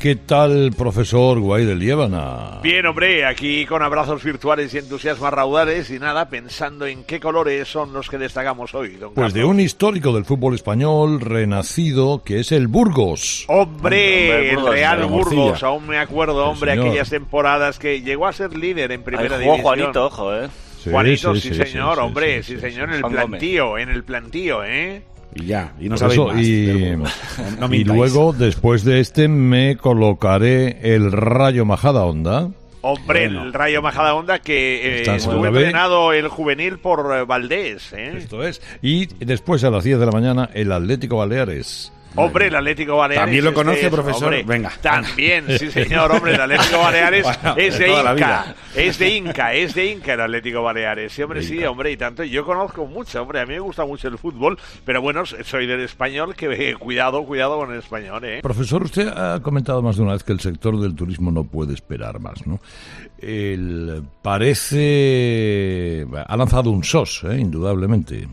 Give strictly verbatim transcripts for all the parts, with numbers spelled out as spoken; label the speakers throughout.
Speaker 1: ¿qué tal, profesor Guay de Liébana?
Speaker 2: Bien, hombre, aquí con abrazos virtuales y entusiasmas raudales y nada, pensando en qué colores son los que destacamos hoy, don
Speaker 1: Pues
Speaker 2: Carlos.
Speaker 1: de un histórico del fútbol español renacido, que es el Burgos.
Speaker 2: ¡Hombre!
Speaker 3: Hombre,
Speaker 2: El
Speaker 3: Burgos,
Speaker 2: Real
Speaker 3: la
Speaker 2: Burgos,
Speaker 3: morcilla.
Speaker 2: aún me acuerdo,
Speaker 1: Sí,
Speaker 2: hombre,
Speaker 1: señor.
Speaker 2: aquellas temporadas que llegó a ser líder en primera
Speaker 3: Ahí jugó
Speaker 2: división.
Speaker 3: Juanito, ojo, ¿eh?
Speaker 1: Sí,
Speaker 2: Juanito,
Speaker 1: sí,
Speaker 2: sí,
Speaker 1: sí,
Speaker 2: señor,
Speaker 1: sí,
Speaker 2: hombre,
Speaker 1: sí,
Speaker 2: sí,
Speaker 1: sí,
Speaker 2: señor,
Speaker 1: sí.
Speaker 2: en el
Speaker 3: Juan Gómez.
Speaker 2: plantío, en el plantío, ¿eh?
Speaker 4: Y ya, y no
Speaker 1: Por
Speaker 4: sabéis
Speaker 1: eso,
Speaker 4: más
Speaker 1: y,
Speaker 4: del Burgos. No
Speaker 1: y
Speaker 4: mintáis.
Speaker 1: luego, después de este, me colocaré el Rayo Majadahonda.
Speaker 2: Hombre,
Speaker 4: Bueno.
Speaker 2: el Rayo Majadahonda que eh,
Speaker 1: Está en
Speaker 2: estuvo
Speaker 1: segunda B.
Speaker 2: entrenado el juvenil por eh, Valdés, ¿eh?
Speaker 1: Esto es. Y después, a las diez de la mañana, el Atlético Baleares.
Speaker 2: Hombre, el Atlético Baleares.
Speaker 4: ¿También lo
Speaker 2: este
Speaker 4: conoce,
Speaker 2: es,
Speaker 4: profesor?
Speaker 2: hombre,
Speaker 4: Venga.
Speaker 2: También, sí, señor, hombre, el Atlético Baleares
Speaker 4: Bueno,
Speaker 2: es
Speaker 4: de
Speaker 2: de
Speaker 4: toda la
Speaker 2: Inca.
Speaker 4: vida.
Speaker 2: Es de Inca, es de Inca el Atlético Baleares. Sí, hombre,
Speaker 1: De
Speaker 2: sí,
Speaker 1: Inca.
Speaker 2: hombre, y tanto. Yo conozco mucho, hombre, a mí me gusta mucho el fútbol, pero bueno, soy del español, que eh, cuidado, cuidado con el español, ¿eh?
Speaker 1: Profesor, usted ha comentado más de una vez que el sector del turismo no puede esperar más, ¿no? El, parece... ha lanzado un S O S, ¿eh? Indudablemente.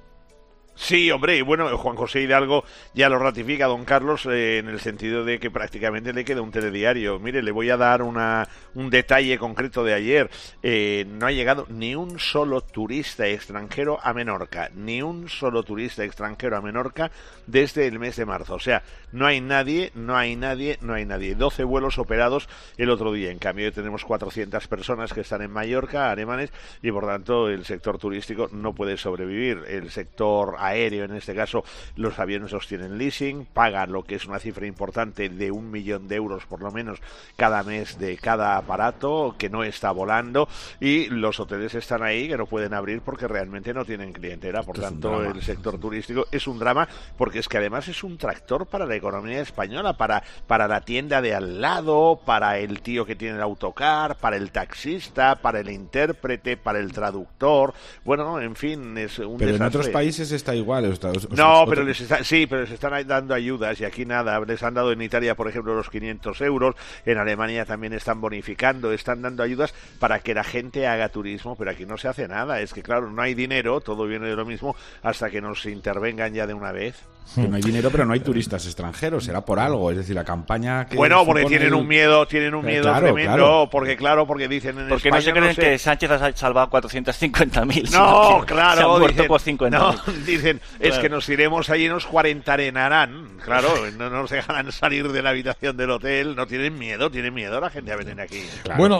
Speaker 2: Sí, hombre, y bueno, Juan José Hidalgo ya lo ratifica, don Carlos, eh, en el sentido de que prácticamente le queda un telediario. Mire, le voy a dar una, un detalle concreto de ayer. Eh, no ha llegado ni un solo turista extranjero a Menorca, ni un solo turista extranjero a Menorca desde el mes de marzo. O sea, no hay nadie, no hay nadie, no hay nadie. doce vuelos operados el otro día. En cambio, tenemos cuatrocientas personas que están en Mallorca, alemanes, y por tanto el sector turístico no puede sobrevivir. El sector aéreo, en este caso, los aviones los tienen leasing, pagan lo que es una cifra importante de un millón de euros por lo menos cada mes de cada aparato que no está volando, y los hoteles están ahí que no pueden abrir porque realmente no tienen clientela. Por
Speaker 4: Esto es un
Speaker 2: tanto,
Speaker 4: drama.
Speaker 2: el sector turístico es un drama, porque es que además es un tractor para la economía española, para, para la tienda de al lado, para el tío que tiene el autocar, para el taxista, para el intérprete, para el traductor. Bueno, en fin, es un
Speaker 4: Pero en
Speaker 2: desastre.
Speaker 4: otros países está igual. O está- o- o-
Speaker 2: No,
Speaker 4: otro-
Speaker 2: pero les está, sí, pero les están dando ayudas, y aquí nada. Les han dado en Italia, por ejemplo, los quinientos euros. En Alemania también están bonificando, están dando ayudas para que la gente haga turismo, pero aquí no se hace nada. Es que, claro, no hay dinero, todo viene de lo mismo, hasta que nos intervengan ya de una vez.
Speaker 4: que no hay dinero, pero no hay turistas extranjeros. Será por algo. Es decir, la campaña que
Speaker 2: Bueno, porque
Speaker 4: supone
Speaker 2: tienen
Speaker 4: el-
Speaker 2: un miedo, tienen un
Speaker 4: Eh,
Speaker 2: miedo
Speaker 4: claro,
Speaker 2: tremendo,
Speaker 4: claro.
Speaker 2: porque claro, porque dicen en
Speaker 3: Porque no se
Speaker 2: España
Speaker 3: creen
Speaker 2: sé-
Speaker 3: que Sánchez ha salvado cuatrocientos cincuenta mil.
Speaker 2: No, claro,
Speaker 3: Se han muerto
Speaker 2: dicen,
Speaker 3: por cincuenta
Speaker 2: no,
Speaker 3: mil.
Speaker 2: dicen, es
Speaker 3: Claro.
Speaker 2: que nos iremos allí y nos cuarentarenarán. Claro, no nos dejarán salir de la habitación del hotel. No tienen miedo, tienen miedo la gente a venir aquí.
Speaker 4: Claro.
Speaker 1: Bueno,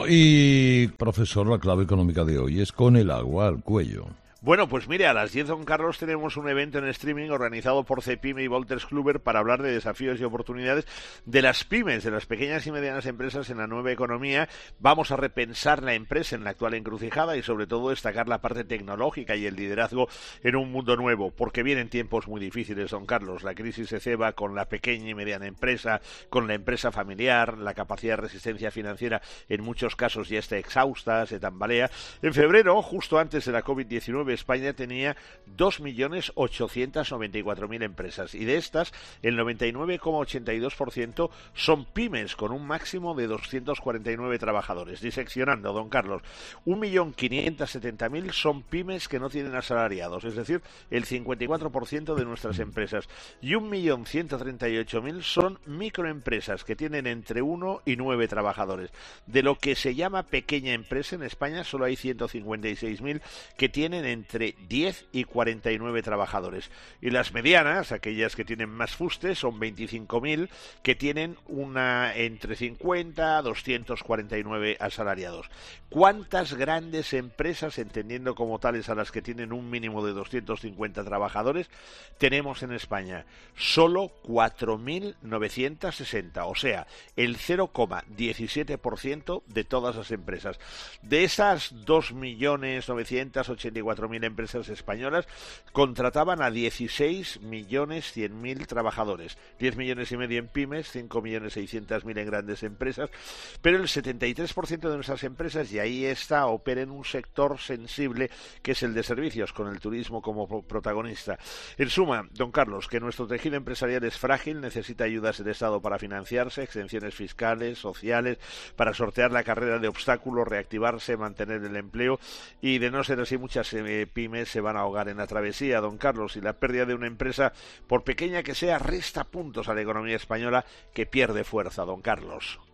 Speaker 1: y profesor, la clave económica de hoy es con el agua al cuello.
Speaker 2: Bueno, pues mire, a las diez, don Carlos, tenemos un evento en streaming organizado por Cepime y Wolters Kluwer para hablar de desafíos y oportunidades de las pymes, de las pequeñas y medianas empresas en la nueva economía. Vamos a repensar la empresa en la actual encrucijada y sobre todo destacar la parte tecnológica y el liderazgo en un mundo nuevo, porque vienen tiempos muy difíciles, don Carlos. La crisis se ceba con la pequeña y mediana empresa, con la empresa familiar, la capacidad de resistencia financiera en muchos casos ya está exhausta, se tambalea. En febrero, justo antes de la covid diecinueve, España tenía dos millones ochocientos noventa y cuatro mil empresas, y de estas el noventa y nueve coma ochenta y dos por ciento son pymes con un máximo de doscientos cuarenta y nueve trabajadores. Diseccionando, don Carlos, un millón quinientos setenta mil son pymes que no tienen asalariados, es decir, el cincuenta y cuatro por ciento de nuestras empresas, y un millón ciento treinta y ocho mil son microempresas que tienen entre uno y nueve trabajadores. De lo que se llama pequeña empresa en España solo hay ciento cincuenta y seis mil que tienen entre diez y cuarenta y nueve trabajadores, y las medianas, aquellas que tienen más fuste, son veinticinco mil que tienen una entre cincuenta a doscientos cuarenta y nueve asalariados. ¿Cuántas grandes empresas, entendiendo como tales a las que tienen un mínimo de doscientos cincuenta trabajadores, tenemos en España? Solo cuatro mil novecientos sesenta, o sea, el cero coma diecisiete por ciento de todas las empresas. De esas dos millones novecientos ochenta y cuatro mil empresas españolas, contrataban a dieciséis millones cien mil trabajadores, diez millones y medio en pymes, cinco millones seiscientos mil en grandes empresas, pero el setenta y tres por ciento de nuestras empresas, y ahí está, opera en un sector sensible que es el de servicios, con el turismo como protagonista. En suma, don Carlos, que nuestro tejido empresarial es frágil, necesita ayudas del Estado para financiarse, exenciones fiscales, sociales, para sortear la carrera de obstáculos, reactivarse, mantener el empleo, y de no ser así, muchas de pymes se van a ahogar en la travesía, don Carlos, y la pérdida de una empresa, por pequeña que sea, resta puntos a la economía española, que pierde fuerza, don Carlos.